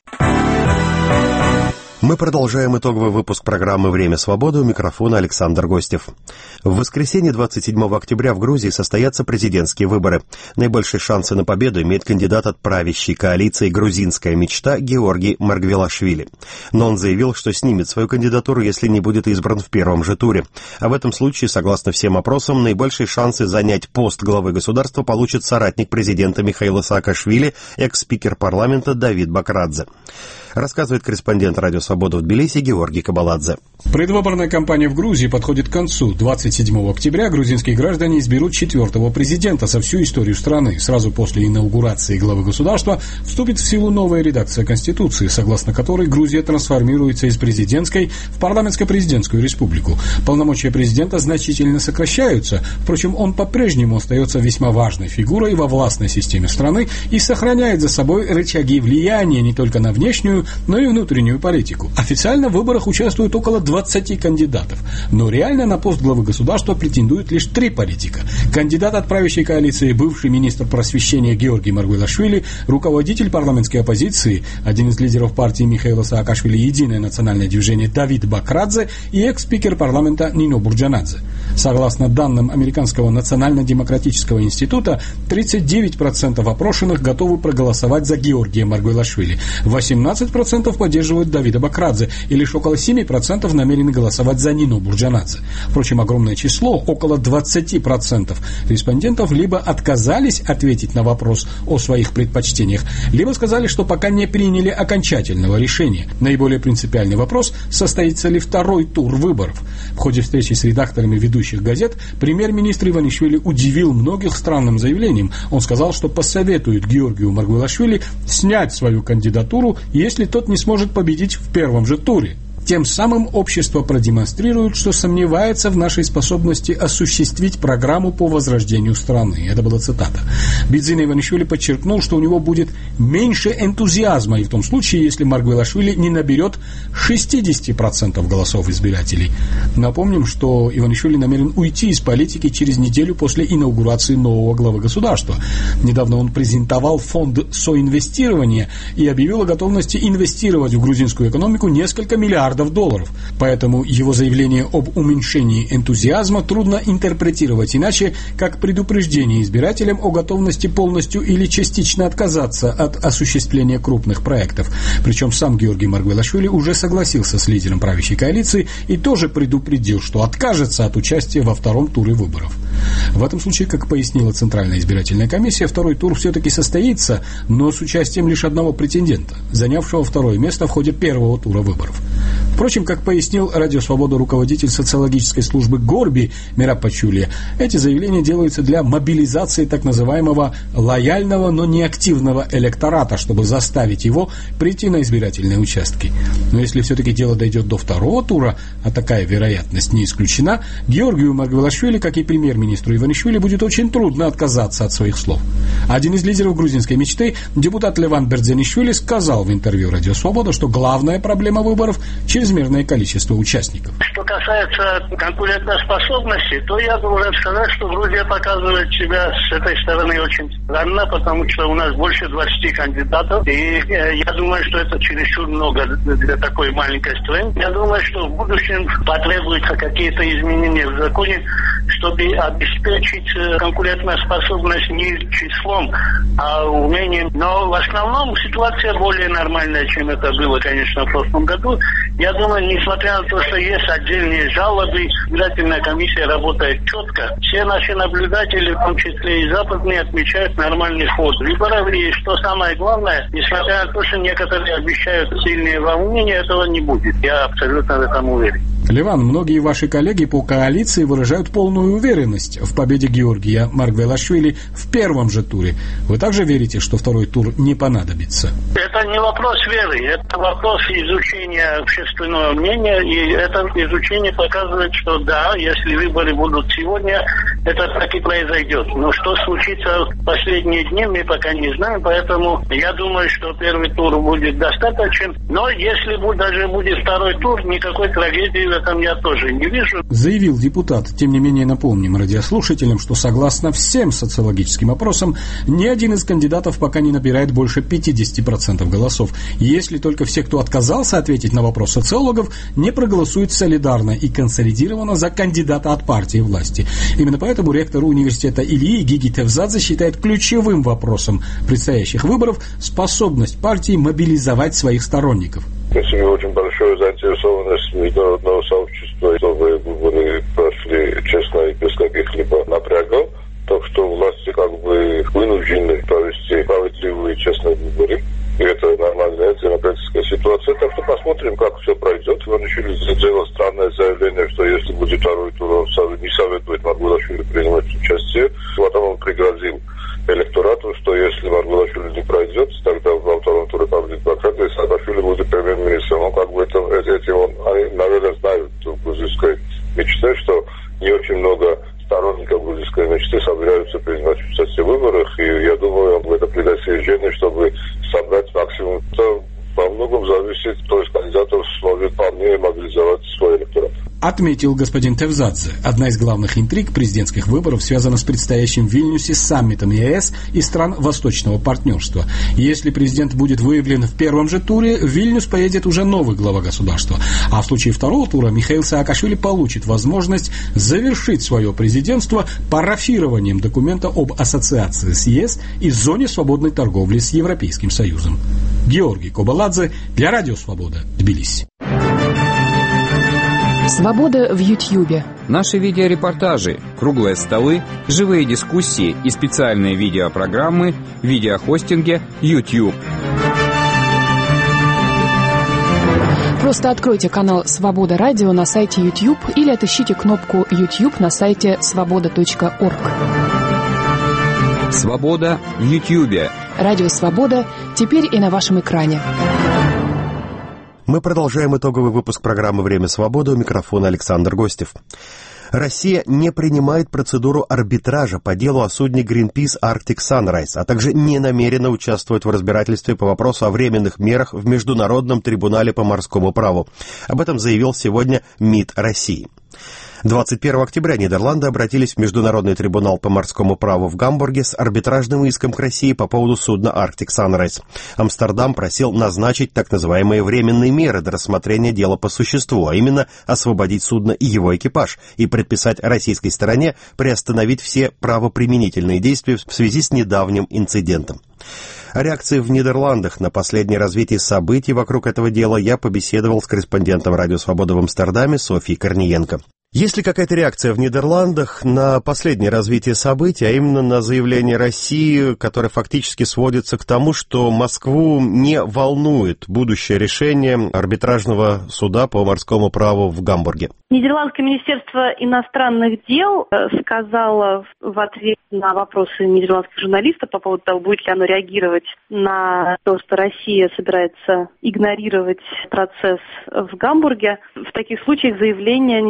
Мы продолжаем итоговый выпуск программы «Время свободы». У микрофона Александр Гостев. В воскресенье 27 октября в Грузии состоятся президентские выборы. Наибольшие шансы на победу имеет кандидат от правящей коалиции «Грузинская мечта» Георгий Маргвелашвили. Но он заявил, что снимет свою кандидатуру, если не будет избран в первом же туре. А в этом случае, согласно всем опросам, наибольшие шансы занять пост главы государства получит соратник президента Михаила Саакашвили, экс-спикер парламента Давид Бакрадзе. Рассказывает корреспондент «Радио Свобода» в Тбилиси Георгий Кабаладзе. Предвыборная кампания в Грузии подходит к концу. 27 октября грузинские граждане изберут 4-го президента за всю историю страны. Сразу после инаугурации главы государства вступит в силу новая редакция Конституции, согласно которой Грузия трансформируется из президентской в парламентско-президентскую республику. Полномочия президента значительно сокращаются. Впрочем, он по-прежнему остается весьма важной фигурой во властной системе страны и сохраняет за собой рычаги влияния не только на внешнюю, но и внутреннюю политику. Официально в выборах участвуют около 20 кандидатов, но реально на пост главы государства претендуют лишь 3 политика. Кандидат от правящей коалиции, бывший министр просвещения Георгий Маргвелашвили, руководитель парламентской оппозиции, один из лидеров партии Михаила Саакашвили «Единое национальное движение» Давид Бакрадзе и экс-спикер парламента Нино Бурджанадзе. Согласно данным Американского национально-демократического института, 39% опрошенных готовы проголосовать за Георгия Маргвелашвили, 18% поддерживают Давида Бакрадзе и лишь около 7% намерены голосовать за Нино Бурджанадзе. Впрочем, огромное число, около 20% респондентов либо отказались ответить на вопрос о своих предпочтениях, либо сказали, что пока не приняли окончательного решения. Наиболее принципиальный вопрос, состоится ли второй тур выборов. В ходе встречи с редакторами ведущих газет премьер-министр Иванишвили удивил многих странным заявлением. Он сказал, что посоветует Георгию Маргвелашвили снять свою кандидатуру, если тот не сможет победить в первом же туре. Тем самым общество продемонстрирует, что сомневается в нашей способности осуществить программу по возрождению страны. Это была цитата. Бидзина Иванишвили подчеркнул, что у него будет меньше энтузиазма и в том случае, если Маргвелашвили не наберет 60% голосов избирателей. Напомним, что Иванишвили намерен уйти из политики через неделю после инаугурации нового главы государства. Недавно он презентовал фонд соинвестирования и объявил о готовности инвестировать в грузинскую экономику несколько миллиардов долларов. Поэтому его заявление об уменьшении энтузиазма трудно интерпретировать иначе, как предупреждение избирателям о готовности полностью или частично отказаться от осуществления крупных проектов. Причем сам Георгий Маргвелашвили уже согласился с лидером правящей коалиции и тоже предупредил, что откажется от участия во втором туре выборов. В этом случае, как пояснила Центральная избирательная комиссия, второй тур все-таки состоится, но с участием лишь одного претендента, занявшего второе место в ходе первого тура выборов. Впрочем, как пояснил Радио Свобода руководитель социологической службы Горби Мираб Пачулья, эти заявления делаются для мобилизации так называемого лояльного, но неактивного электората, чтобы заставить его прийти на избирательные участки. Но если все-таки дело дойдет до второго тура, а такая вероятность не исключена, Георгию Маргвелашвили, как и премьер-министр премьер-министру Иванишвили будет очень трудно отказаться от своих слов. Один из лидеров грузинской мечты, депутат Леван Бердзенишвили, сказал в интервью «Радио Свобода», что главная проблема выборов – чрезмерное количество участников. Что касается конкурентоспособности, то я должен сказать, что Грузия показывает себя с этой стороны очень странно, потому что у нас больше 20 кандидатов, и я думаю, что это чересчур много для такой маленькой страны. Я думаю, что в будущем потребуются какие-то изменения в законе, чтобы обеспечить конкурентоспособность не числом, а умением. Но в основном ситуация более нормальная, чем это было, конечно, в прошлом году. Я думаю, несмотря на то, что есть отдельные жалобы, избирательная комиссия работает четко. Все наши наблюдатели, в том числе и западные, отмечают нормальный ход выборов. И что самое главное, несмотря на то, что некоторые обещают сильные волнения, этого не будет. Я абсолютно в этом уверен. Леван, многие ваши коллеги по коалиции выражают полную уверенность в победе Георгия Маргвелашвили в первом же туре. Вы также верите, что второй тур не понадобится? Это не вопрос веры, это вопрос изучения общественного мнения, и это изучение показывает, что да, если выборы будут сегодня, это так и произойдет. Но что случится в последние дни, мы пока не знаем, поэтому я думаю, что первый тур будет достаточен. Но если даже будет второй тур, никакой трагедии в этом я тоже не вижу. Заявил депутат. Тем не менее, напомним радиослушателям, что согласно всем социологическим опросам, ни один из кандидатов пока не набирает больше 50% голосов. Если только все, кто отказался ответить на вопрос социологов, не проголосуют солидарно и консолидированно за кандидата от партии власти. Именно поэтому ректор университета Ильи Гиги Тевзадзе считает ключевым вопросом предстоящих выборов способность партии мобилизовать своих сторонников. Если очень большая заинтересованность международного сообщества, чтобы выборы прошли честно и без каких-либо напрягов, так что власти как бы вынуждены провести справедливые и честные выборы. И это нормальная демократическая ситуация. Так что посмотрим, как все пройдет. Иванишвили сделал странное заявление, что если будет второй тур, он не советует Маргвелашвили принимать участие. Потом он пригрозил электорату, что если Маргвелашвили не пройдет, тогда во втором туре победит демократы, и Саакашвили будет премьер-министром. Ну, как бы они, наверное, знают в грузинской мечте, что не очень много сторонников грузинской мечты собираются принимать участие в выборах, и я думаю, это придаст движение, чтобы собрать максимум. Это во многом зависит, кто из кандидатов сможет полнее мобилизовать свой электорат. Отметил господин Тевзадзе. Одна из главных интриг президентских выборов связана с предстоящим в Вильнюсе саммитом ЕС и стран Восточного партнерства. Если президент будет выявлен в первом же туре, в Вильнюс поедет уже новый глава государства. А в случае второго тура Михаил Саакашвили получит возможность завершить свое президентство парафированием документа об ассоциации с ЕС и зоне свободной торговли с Европейским Союзом. Георгий Кобаладзе для Радио Свобода, Тбилиси. Свобода в Ютьюбе. Наши видеорепортажи, круглые столы, живые дискуссии и специальные видеопрограммы в видеохостинге YouTube. Просто откройте канал «Свобода Радио» на сайте YouTube или отыщите кнопку YouTube на сайте svoboda.org. Свобода в Ютьюбе. Радио «Свобода» теперь и на вашем экране. Мы продолжаем итоговый выпуск программы «Время свободы». У микрофона Александр Гостев. Россия не принимает процедуру арбитража по делу о судне Greenpeace Arctic Sunrise, а также не намерена участвовать в разбирательстве по вопросу о временных мерах в Международном трибунале по морскому праву. Об этом заявил сегодня МИД России. 21 октября Нидерланды обратились в Международный трибунал по морскому праву в Гамбурге с арбитражным иском к России по поводу судна Arctic Sunrise. Амстердам просил назначить так называемые временные меры до рассмотрения дела по существу, а именно освободить судно и его экипаж, и предписать российской стороне приостановить все правоприменительные действия в связи с недавним инцидентом. О реакции в Нидерландах на последнее развитие событий вокруг этого дела я побеседовал с корреспондентом Радио Свобода в Амстердаме Софьей Корниенко. Есть ли какая-то реакция в Нидерландах на последнее развитие событий, а именно на заявление России, которое фактически сводится к тому, что Москву не волнует будущее решение арбитражного суда по морскому праву в Гамбурге? Нидерландское министерство иностранных дел сказало в ответ на вопросы нидерландских журналистов по поводу того, будет ли оно реагировать на то, что Россия собирается игнорировать процесс в Гамбурге. В таких случаях заявление нидерландского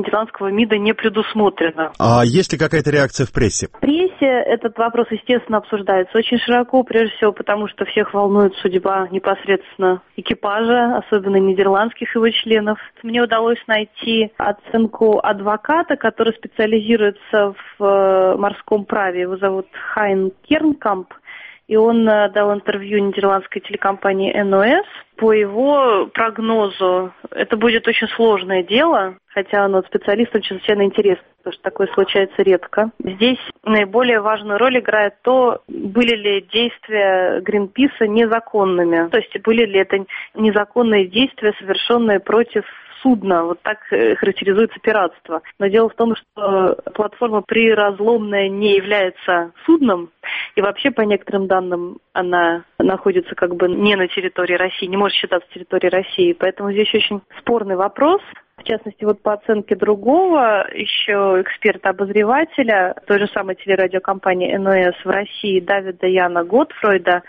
официального МИДа не предусмотрено. А есть ли какая-то реакция в прессе? В прессе этот вопрос, естественно, обсуждается очень широко, прежде всего потому, что всех волнует судьба непосредственно экипажа, особенно нидерландских его членов. Мне удалось найти оценку адвоката, который специализируется в морском праве. Его зовут Хайн Кернкамп. И он дал интервью нидерландской телекомпании НОС. По его прогнозу, это будет очень сложное дело, хотя оно специалистам чрезвычайно интересно, потому что такое случается редко. Здесь наиболее важную роль играет то, были ли действия Гринписа незаконными. То есть были ли это незаконные действия, совершенные против судна. Вот так характеризуется пиратство. Но дело в том, что платформа приразломная не является судном, и вообще, по некоторым данным, она находится как бы не на территории России, не может считаться территорией России. Поэтому здесь очень спорный вопрос. В частности, вот по оценке другого еще эксперта-обозревателя той же самой телерадиокомпании НОС в России Давида Яна Готфройда,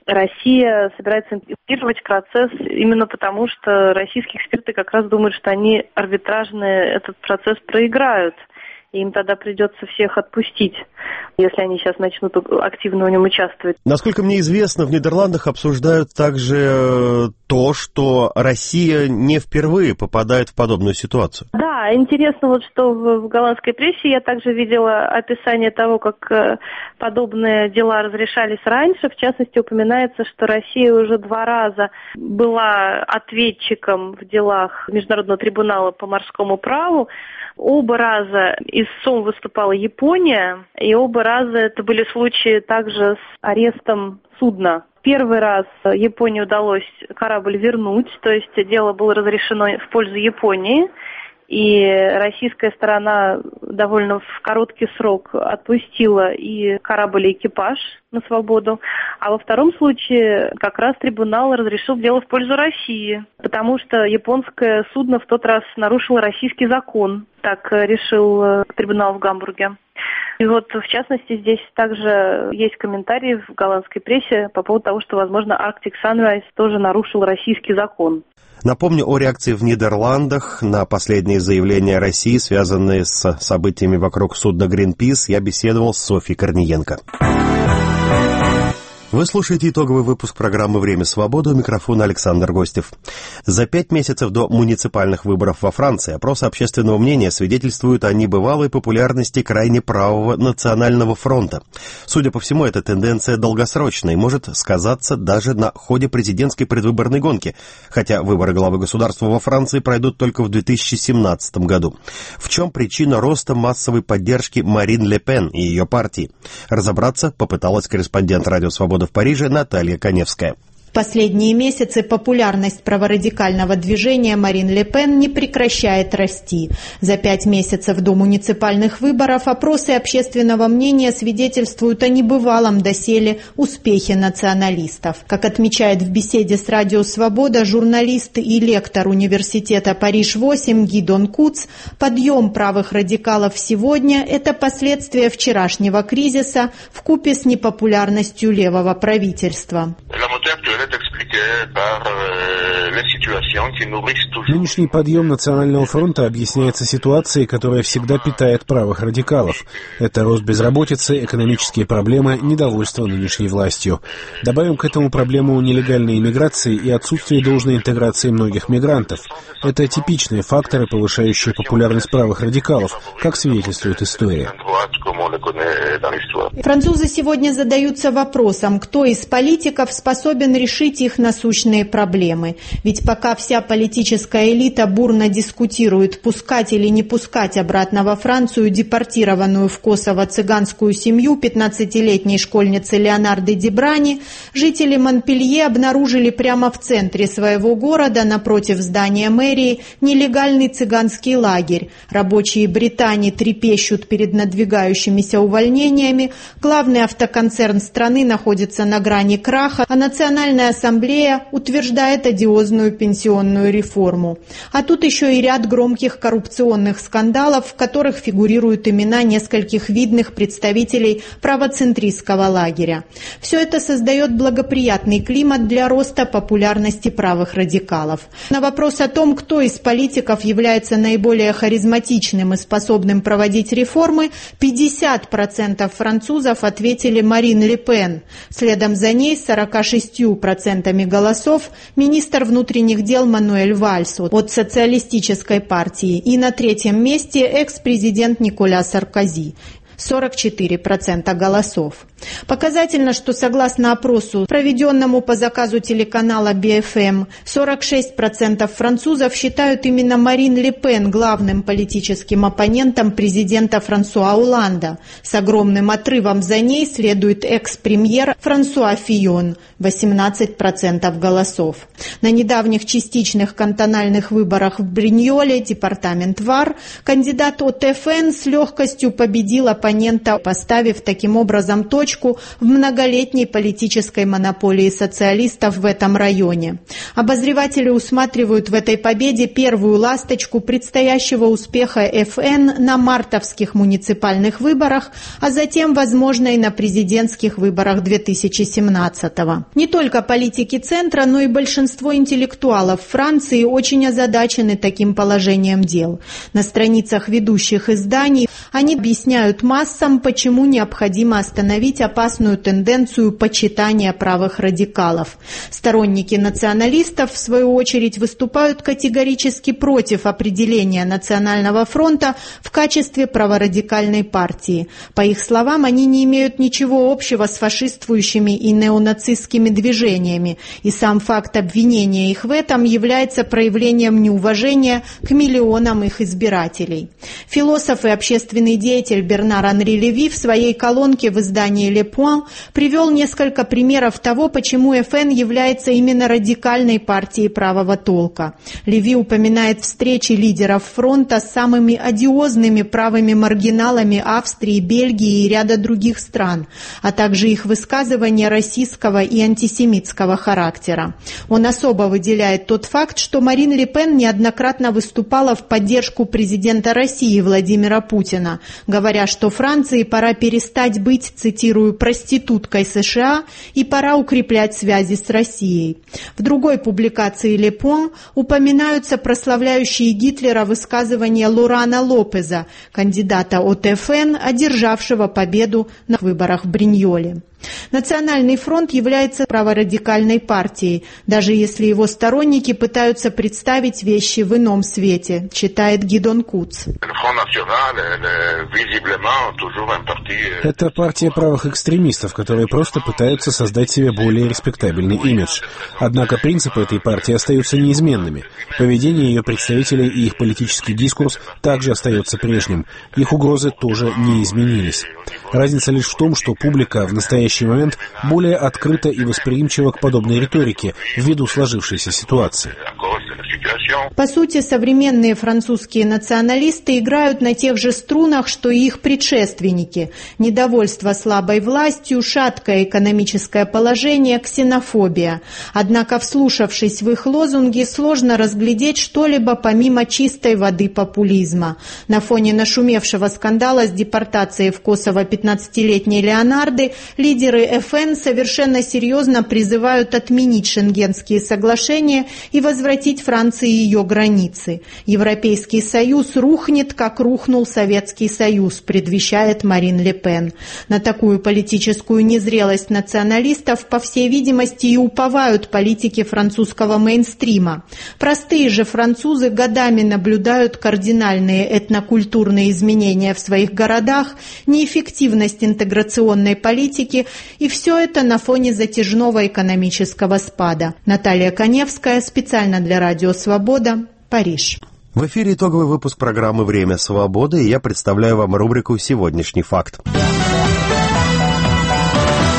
Россия собирается интегрировать процесс именно потому, что российские эксперты как раз думают, что они арбитражный этот процесс проиграют. И им тогда придется всех отпустить, если они сейчас начнут активно в нем участвовать. Насколько мне известно, в Нидерландах обсуждают также то, что Россия не впервые попадает в подобную ситуацию. Да, интересно, вот что в голландской прессе я также видела описание того, как подобные дела разрешались раньше. В частности, упоминается, что Россия уже 2 раза была ответчиком в делах Международного трибунала по морскому праву. Оба раза истцом выступала Япония, и оба раза это были случаи также с арестом судна. Первый раз Японии удалось корабль вернуть, то есть дело было разрешено в пользу Японии, и российская сторона довольно в короткий срок отпустила и корабль, и экипаж на свободу. А во втором случае как раз трибунал разрешил дело в пользу России, потому что японское судно в тот раз нарушило российский закон. Так решил трибунал в Гамбурге. И вот, в частности, здесь также есть комментарии в голландской прессе по поводу того, что, возможно, Arctic Sunrise тоже нарушил российский закон. Напомню о реакции в Нидерландах на последние заявления России, связанные с событиями вокруг судна Greenpeace. Я беседовал с Софьей Корниенко. Вы слушаете итоговый выпуск программы «Время свободы», у микрофона Александр Гостев. За 5 месяцев до муниципальных выборов во Франции опросы общественного мнения свидетельствуют о небывалой популярности крайне правого национального фронта. Судя по всему, эта тенденция долгосрочная и может сказаться даже на ходе президентской предвыборной гонки, хотя выборы главы государства во Франции пройдут только в 2017 году. В чем причина роста массовой поддержки Марин Ле Пен и ее партии? Разобраться попыталась корреспондент «Радио Свобода» в Париже Наталья Коневская. В последние месяцы популярность праворадикального движения Марин Ле Пен не прекращает расти. За 5 месяцев до муниципальных выборов опросы общественного мнения свидетельствуют о небывалом доселе успехе националистов. Как отмечает в беседе с «Радио Свобода» журналист и лектор университета Париж-8 Гидон Куц, подъем правых радикалов сегодня – это последствия вчерашнего кризиса вкупе с непопулярностью левого правительства. Нынешний подъем Национального фронта объясняется ситуацией, которая всегда питает правых радикалов. Это рост безработицы, экономические проблемы, недовольство нынешней властью. Добавим к этому проблему нелегальной иммиграции и отсутствие должной интеграции многих мигрантов. Это типичные факторы, повышающие популярность правых радикалов, как свидетельствует история. Французы сегодня задаются вопросом, кто из политиков способен решить их насущные проблемы. Ведь пока вся политическая элита бурно дискутирует, пускать или не пускать обратно во Францию депортированную в Косово цыганскую семью 15-летней школьницы Леонарды Дебрани, жители Монпелье обнаружили прямо в центре своего города, напротив здания мэрии, нелегальный цыганский лагерь. Рабочие Британии трепещут перед надвигающимися увольнениями, главный автоконцерн страны находится на грани краха, а Национальная ассамблея утверждает одиозную пенсионную реформу. А тут еще и ряд громких коррупционных скандалов, в которых фигурируют имена нескольких видных представителей правоцентристского лагеря. Все это создает благоприятный климат для роста популярности правых радикалов. На вопрос о том, кто из политиков является наиболее харизматичным и способным проводить реформы, 50% французов ответили Марин Ле Пен. Следом за ней с 46% голосов министр внутренних дел Мануэль Вальс от социалистической партии и на третьем месте экс-президент Николя Саркози. 44% голосов. Показательно, что согласно опросу, проведенному по заказу телеканала BFM, 46% французов считают именно Марин Ле Пен главным политическим оппонентом президента Франсуа Олланда. С огромным отрывом за ней следует экс-премьер Франсуа Фийон, 18% голосов. На недавних частичных кантональных выборах в Бриньоле, департамент Вар, кандидат от ФН с легкостью победил оппонента, поставив таким образом точку в многолетней политической монополии социалистов в этом районе. Обозреватели усматривают в этой победе первую ласточку предстоящего успеха ФН на мартовских муниципальных выборах, а затем, возможно, и на президентских выборах 2017-го. Не только политики центра, но и большинство интеллектуалов Франции очень озадачены таким положением дел. На страницах ведущих изданий они объясняют массам, почему необходимо остановить опасную тенденцию почитания правых радикалов. Сторонники националистов, в свою очередь, выступают категорически против определения Национального фронта в качестве праворадикальной партии. По их словам, они не имеют ничего общего с фашистующими и неонацистскими движениями, и сам факт обвинения их в этом является проявлением неуважения к миллионам их избирателей. Философ и общественный деятель Бернар-Анри Леви в своей колонке в издании «Le Point» привел несколько примеров того, почему ФН является именно радикальной партией правого толка. Леви упоминает встречи лидеров фронта с самыми одиозными правыми маргиналами Австрии, Бельгии и ряда других стран, а также их высказывания российского и антисемитского характера. Он особо выделяет тот факт, что Марин Ле Пен неоднократно выступала в поддержку президента России Владимира Путина, говоря, что Франции пора перестать быть, цитирую, «проституткой США» и пора укреплять связи с Россией. В другой публикации «Le Point» упоминаются прославляющие Гитлера высказывания Лорана Лопеза, кандидата от ФН, одержавшего победу на выборах в Бриньоле. Национальный фронт является праворадикальной партией, даже если его сторонники пытаются представить вещи в ином свете, читает Гидон Куц. Это партия правых экстремистов, которые просто пытаются создать себе более респектабельный имидж. Однако принципы этой партии остаются неизменными. Поведение ее представителей и их политический дискурс также остается прежним. Их угрозы тоже не изменились. Разница лишь в том, что публика в настоящий момент более открыта и восприимчива к подобной риторике ввиду сложившейся ситуации. По сути, современные французские националисты играют на тех же струнах, что и их предшественники. Недовольство слабой властью, шаткое экономическое положение, ксенофобия. Однако, вслушавшись в их лозунги, сложно разглядеть что-либо помимо чистой воды популизма. На фоне нашумевшего скандала с депортацией в Косово 15-летней Леонарды, лидеры ФН совершенно серьезно призывают отменить Шенгенские соглашения и возвратить Франции ее границы. Европейский Союз рухнет, как рухнул Советский Союз, предвещает Марин Ле Пен. На такую политическую незрелость националистов, по всей видимости, и уповают политики французского мейнстрима. Простые же французы годами наблюдают кардинальные этнокультурные изменения в своих городах, неэффективность интеграционной политики, и все это на фоне затяжного экономического спада. Наталья Коневская, специально для Радио Свобода, Париж. В эфире итоговый выпуск программы «Время свободы», и я представляю вам рубрику «Сегодняшний факт».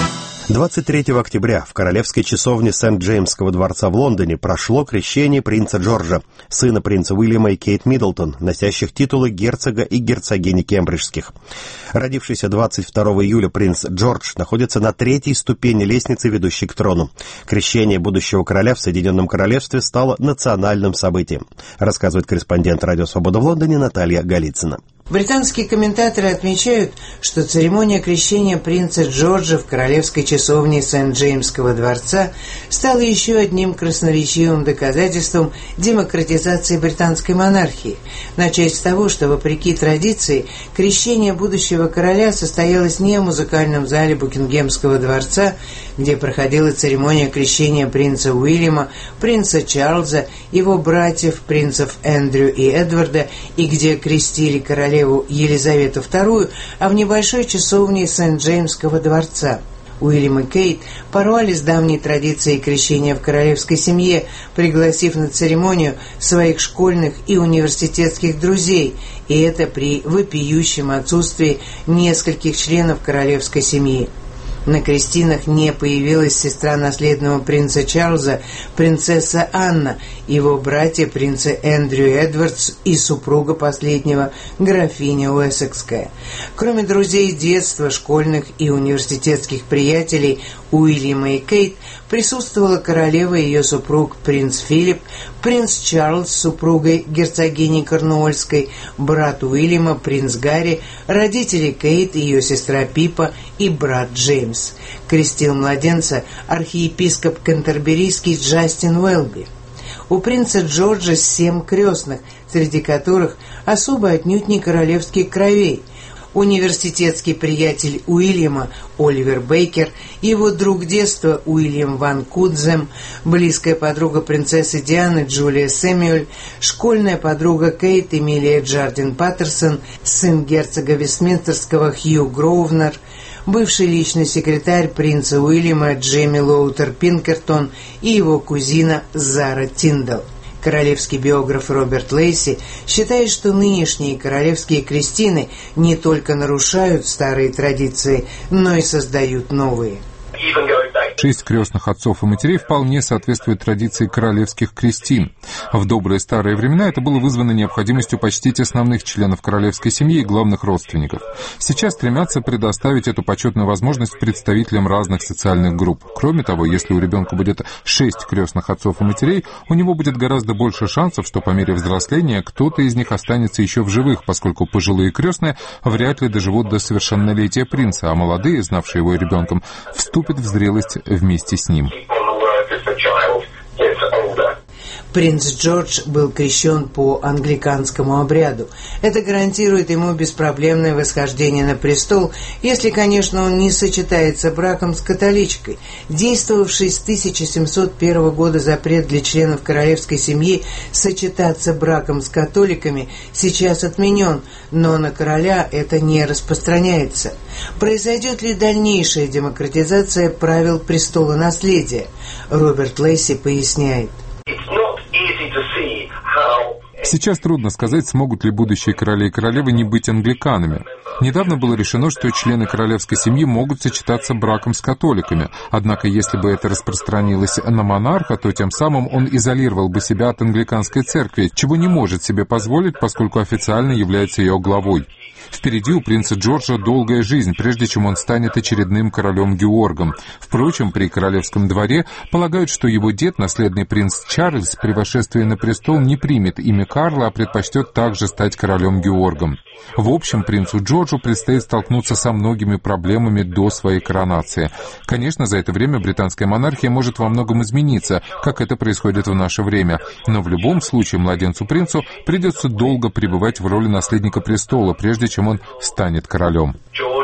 23 октября в королевской часовне Сент-Джеймсского дворца в Лондоне прошло крещение принца Джорджа, сына принца Уильяма и Кейт Миддлтон, носящих титулы герцога и герцогини кембриджских. Родившийся 22 июля принц Джордж находится на 3-й ступени лестницы, ведущей к трону. Крещение будущего короля в Соединенном Королевстве стало национальным событием, рассказывает корреспондент «Радио Свобода» в Лондоне Наталья Голицына. Британские комментаторы отмечают, что церемония крещения принца Джорджа в королевской часовне Сент-Джеймсского дворца стала еще одним красноречивым доказательством демократизации британской монархии. Начать с того, что, вопреки традиции, крещение будущего короля состоялось не в музыкальном зале Букингемского дворца, где проходила церемония крещения принца Уильяма, принца Чарльза, его братьев, принцев Эндрю и Эдварда, и где крестили королеву Елизавету II, а в небольшой часовне Сент-Джеймсского дворца. Уильям и Кейт порвали с давней традицией крещения в королевской семье, пригласив на церемонию своих школьных и университетских друзей, и это при вопиющем отсутствии нескольких членов королевской семьи. На крестинах не появилась сестра наследного принца Чарльза, принцесса Анна, его братья принцы Эндрю Эдвардс и супруга последнего, графиня Уэссекская. Кроме друзей детства, школьных и университетских приятелей Уильяма и Кейт, присутствовала королева и ее супруг принц Филипп, принц Чарльз с супругой герцогиней Корнуольской, брат Уильяма, принц Гарри, родители Кейт, ее сестра Пипа и брат Джеймс. Крестил младенца архиепископ Кентерберийский Джастин Уэлби. У принца Джорджа 7 крестных, среди которых особо отнюдь не королевских кровей. Университетский приятель Уильяма Оливер Бейкер, его друг детства Уильям Ван Кудзем, близкая подруга принцессы Дианы Джулия Сэмюэль, школьная подруга Кейт Эмилия Джардин Паттерсон, сын герцога Вестминстерского Хью Гроувнер, бывший личный секретарь принца Уильяма Джейми Лоутер Пинкертон и его кузина Зара Тиндал. Королевский биограф Роберт Лейси считает, что нынешние королевские крестины не только нарушают старые традиции, но и создают новые. 6 крестных отцов и матерей вполне соответствует традиции королевских крестин. В добрые старые времена это было вызвано необходимостью почтить основных членов королевской семьи и главных родственников. Сейчас стремятся предоставить эту почетную возможность представителям разных социальных групп. Кроме того, если у ребенка будет 6 крестных отцов и матерей, у него будет гораздо больше шансов, что по мере взросления кто-то из них останется еще в живых, поскольку пожилые крестные вряд ли доживут до совершеннолетия принца, а молодые, знавшие его ребенком, вступят в зрелость вместе с ним. Принц Джордж был крещен по англиканскому обряду. Это гарантирует ему беспроблемное восхождение на престол, если, конечно, он не сочетается браком с католичкой. Действовавший с 1701 года запрет для членов королевской семьи сочетаться браком с католиками сейчас отменен, но на короля это не распространяется. Произойдет ли дальнейшая демократизация правил престола наследия? Роберт Лейси поясняет. Сейчас трудно сказать, смогут ли будущие короли и королевы не быть англиканами. Недавно было решено, что члены королевской семьи могут сочетаться браком с католиками. Однако, если бы это распространилось на монарха, то тем самым он изолировал бы себя от англиканской церкви, чего не может себе позволить, поскольку официально является ее главой. Впереди у принца Джорджа долгая жизнь, прежде чем он станет очередным королем Георгом. Впрочем, при королевском дворе полагают, что его дед, наследный принц Чарльз, при восшествии на престол не примет имя Карла, а предпочтет также стать королем Георгом. В общем, принцу Джорджу предстоит столкнуться со многими проблемами до своей коронации. Конечно, за это время британская монархия может во многом измениться, как это происходит в наше время. Но в любом случае младенцу-принцу придется долго пребывать в роли наследника престола, прежде чем он станет королем.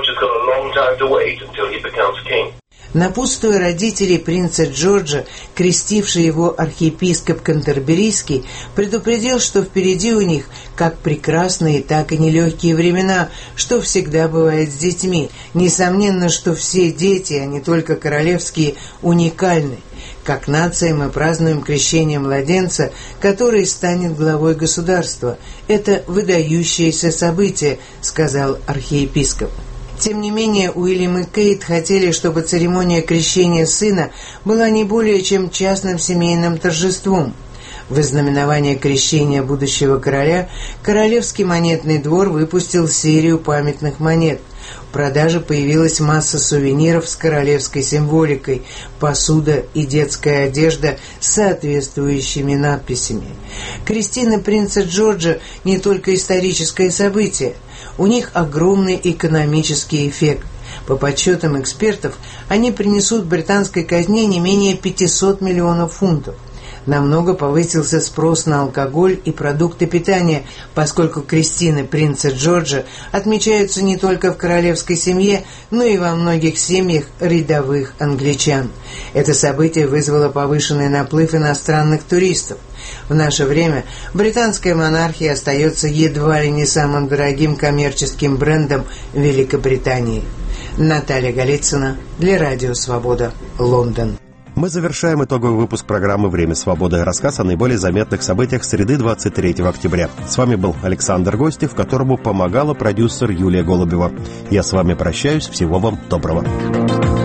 Напутствуя родителей принца Джорджа, крестивший его архиепископ Кентерберийский предупредил, что впереди у них как прекрасные, так и нелегкие времена, что всегда бывает с детьми. Несомненно, что все дети, а не только королевские, уникальны. Как нация мы празднуем крещение младенца, который станет главой государства. Это выдающееся событие, сказал архиепископ. Тем не менее, Уильям и Кейт хотели, чтобы церемония крещения сына была не более чем частным семейным торжеством. В ознаменование крещения будущего короля Королевский монетный двор выпустил серию памятных монет. В продаже появилась масса сувениров с королевской символикой, посуда и детская одежда с соответствующими надписями. Крестины принца Джорджа не только историческое событие, у них огромный экономический эффект. По подсчетам экспертов, они принесут британской казне не менее 500 миллионов фунтов. Намного повысился спрос на алкоголь и продукты питания, поскольку крестины принца Джорджа отмечаются не только в королевской семье, но и во многих семьях рядовых англичан. Это событие вызвало повышенный наплыв иностранных туристов. В наше время британская монархия остается едва ли не самым дорогим коммерческим брендом Великобритании. Наталья Голицына для Радио Свобода, Лондон. Мы завершаем итоговый выпуск программы «Время свободы». Рассказ о наиболее заметных событиях среды 23 октября. С вами был Александр Гостев, которому помогала продюсер Юлия Голубева. Я с вами прощаюсь. Всего вам доброго.